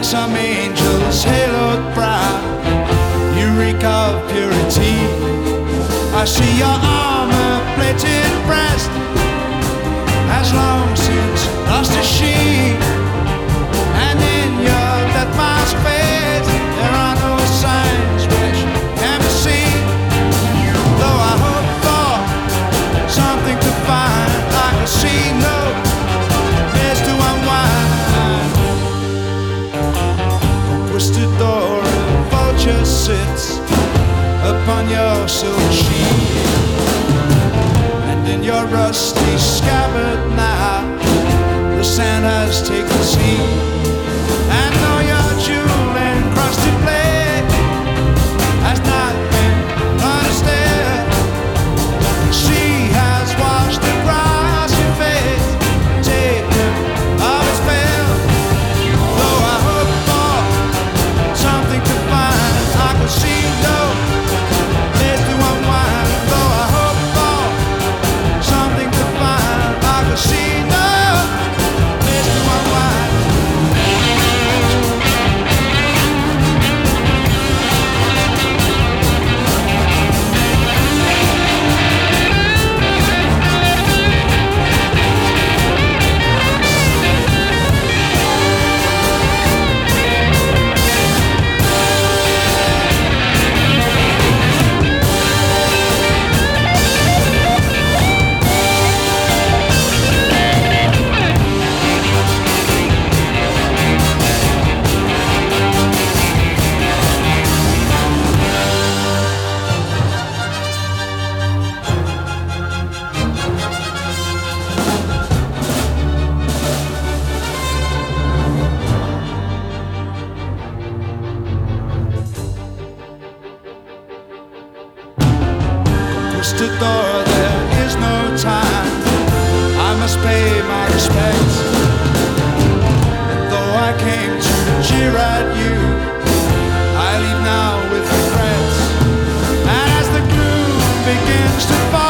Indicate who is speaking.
Speaker 1: some angels haloed brow. You reek of purity. I see your armor-plated breast has long since lost its sheen, and in your death mask face there are no signs which can be seen. Though I hope for something to find, I can see no place to unwind. Twisted door, a vulture sits upon your silver sheet, and in your rusty scabbard now the sand has taken seat. And though your jewel-encrusted blade has not been understood, she has washed across your face, taken of its veil. Though I hope for something to find, I can see no place to unwind. Though I hope for something to find, I can see no place to unwind. Twisted door, there is no time. I must pay my respects. And though I came to jeer at you, I leave now with regrets. And as the gloom begins to fall,